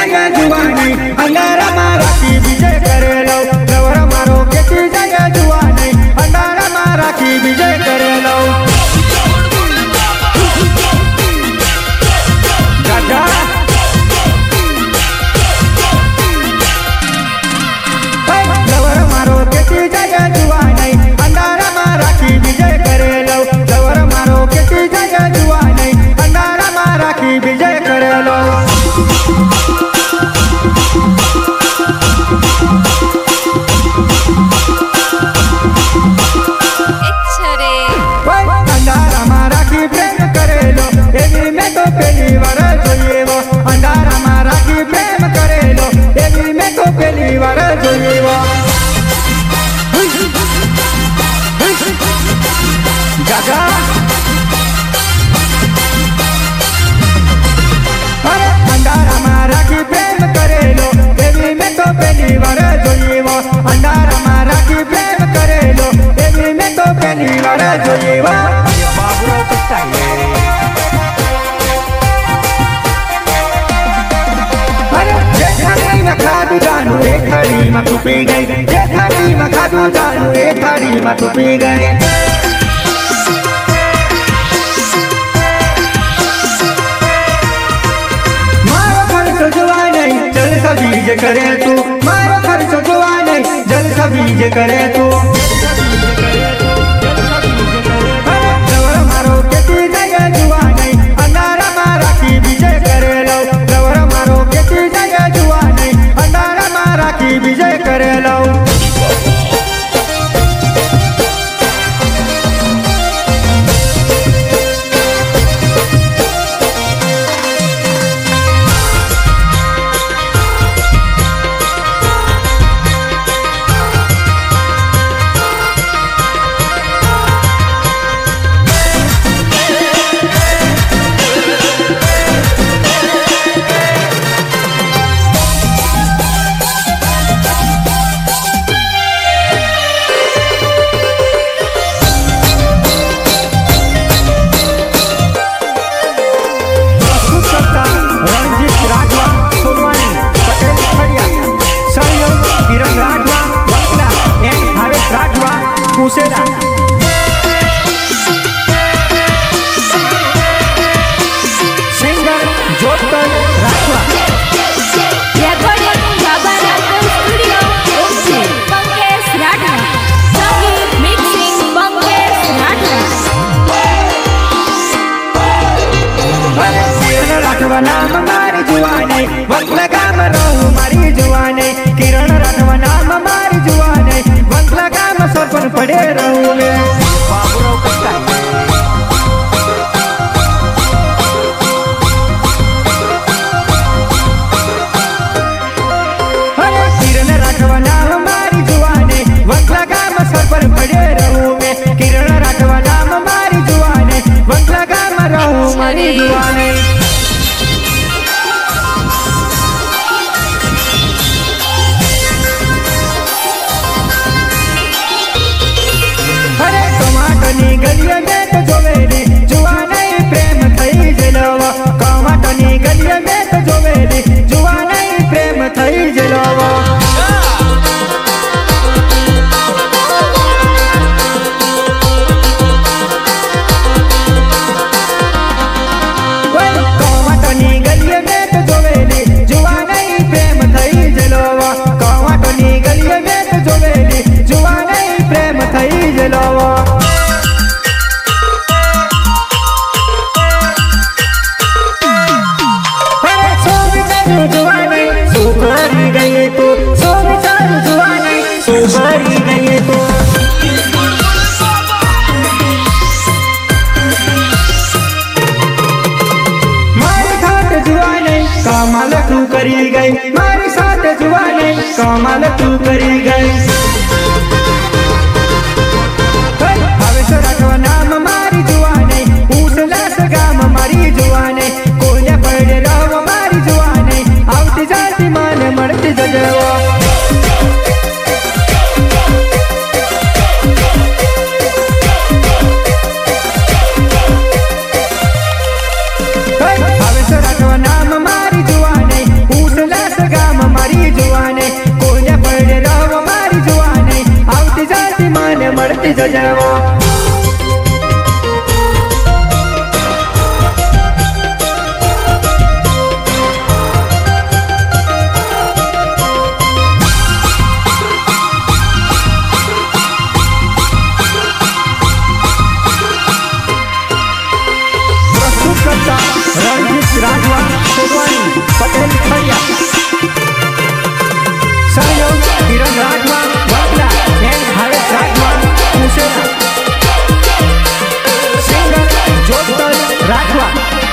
जगह जुआनी अंगारा मारा की विजय करे लो लवर मारो केती जगह जुआनी अंगारा मारा की विजय करे लो जाजा लवर मारो केती जगह जुआनी अंगारा मारा की विजय करे लो लवर मारो केती जगह जुआनी अंगारा मारा की विजय करे लो थाली में तू पी गई थाली में खादू जानू थाली में तू पी गई मारो खर्च जुआ नहीं जल सबीज करे तू मारो खर्च जुआ नहीं जल सबीज करे तू लवर मारो केती जगह जुआ नहीं अंगारा मारा की विजय करे लो लवर मारो केती जगह जुआ नहीं अंगारा मारा की विजय करे लो नाम मारी जुआनी वक्त लगा मरो मारी जुआनी किरण राठवा नाम मारी जुआनी वक्त लगा म सरपन पड़े रहूं मैं किरण राठवा नाम मारी जुआनी वक्त लगा म सरपन पड़े रहूं मैं किरण राठवा नाम मारी जुआनी वक्त लगा म रहूं मारी जुआनी गलिया में तो जोवेली जुआनी प्रेम थई जलवा कावटनी गलिया में तो जोवेली जुआनी प्रेम थई जलवा कावटनी गलिया में तो जोवेली जुआनी प्रेम थई जलवा कावटनी गलिया में तो जोवेली जुआनी प्रेम थई जलवा कमाल तू करी गई मारी साथ जुआनी कमाल तू करी गई राठवा नाम मारी जुआनी उसला सगाम मारी जुआनी कोल्या पड़े रहो मारी जुआनी आवती जाती मान मरती जजवा राठवा नाम मारी जुआनी उसला મને મળતી જજવો रंजीत राजवा सोडवानी पटेल खड़िया सहयोग किरण राजवा वाकला एंड भारत राजवा मुसेना सिंगर जोतल राजवा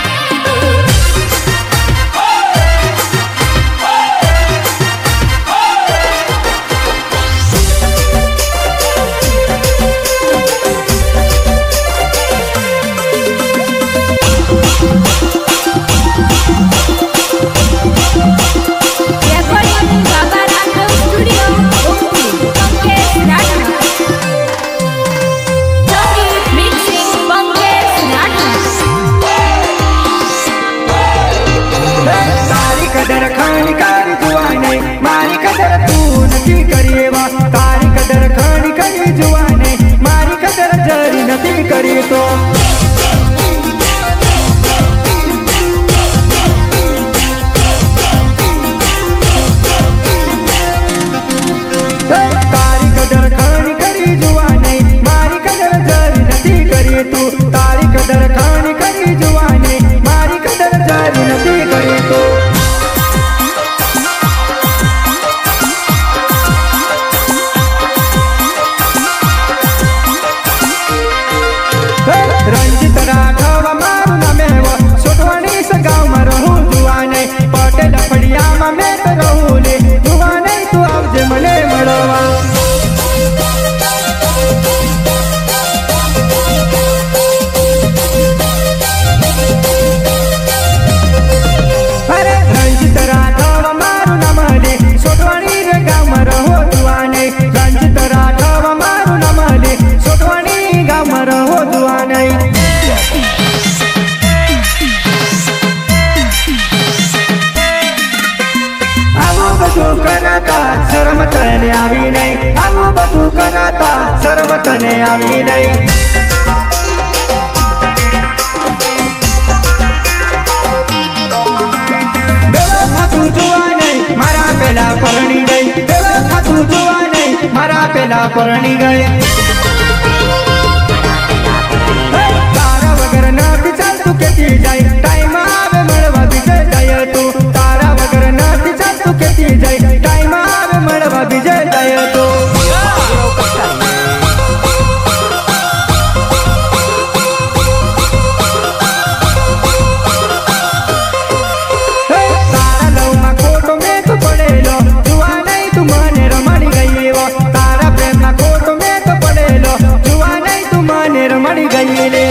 रंजित राघव मारू नमेव सोटवानी से गाँव में रहूं जुआने पटेल फड़िया में मैं तो रहूं ले जुआने तू अब जे मने मड़वा अरे रंजित राघव मारू नमले सोटवानी रे गाँव में रहूं जुआने रंजित राघव मारू नमले सोटवानी गाँव में रहूं जुआने शर्म तने आवी नहीं आगू बधु कराता शर्म तने आवी नहीं बेलो खातू जुआ नहीं मारा पेला परणी गई बेलो खातू जुआ नहीं मारा पेला परणी गई तारा वगर ना बिचार तू केती जाई टाइम आवे मळवा बिचार जाय तू तारा वगर ना बिचार तू केती जाई टाइम आवे मळवा बिचार जाय तू तारा लव मा खोटो में तू पड़ेलो जुआ नहीं तू माने रमणी गई वो तारा प्रेम ना खोटो में तू पड़ेलो जुआ नहीं तू माने रमणी गई ले